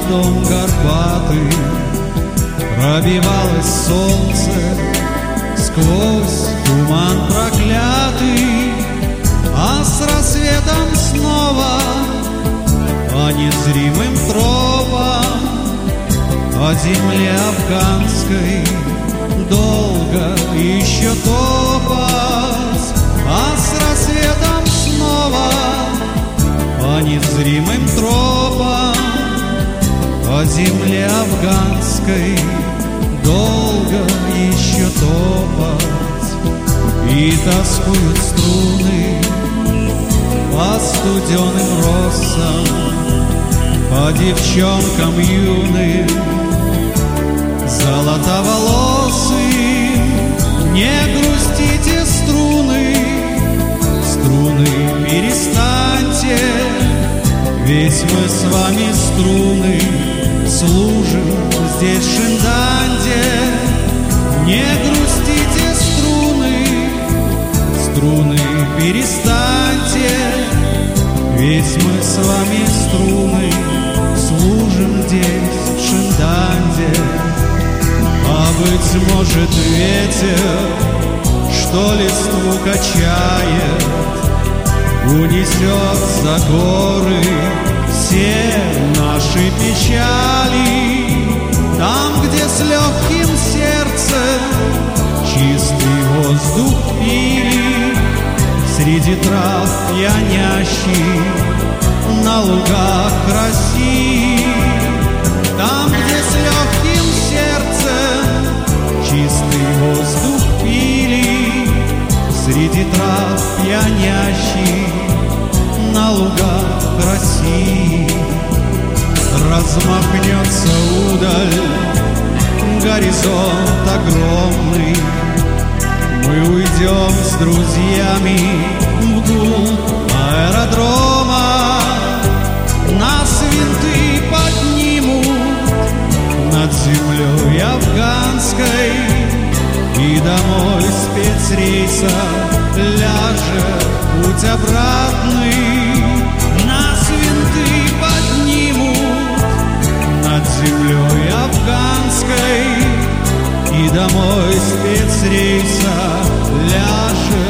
дом горбатый пробивалось солнце сквозь туман проклятый, а с рассветом снова по незримым тропам по земле афганской долго еще топать, а с рассветом снова по незримым тропам по земле афганской долго еще топать. И тоскуют струны по студеным росам, по девчонкам юным, золотоволосым. Не грустите, струны, струны, перестаньте, ведь мы с вами, струны, служим здесь в Шинданде. Не грустите, струны, струны, перестаньте, ведь мы с вами, струны, служим здесь в Шинданде. А быть может, ветер, что листву качает, унесет за горы все наши печали. Там, где с легким сердцем чистый воздух пили, среди трав пьянящих на лугах России. Там, где с легким сердцем чистый воздух пили, среди трав пьянящих на лугах России. Размахнется удаль горизонт огромный, мы уйдем с друзьями вглубь аэродрома. Нас винты поднимут над землей афганской, и домой спецрейса ляжет путь обратный. Нас винты поднимут над землей афганской, и домой спецрейса ляжет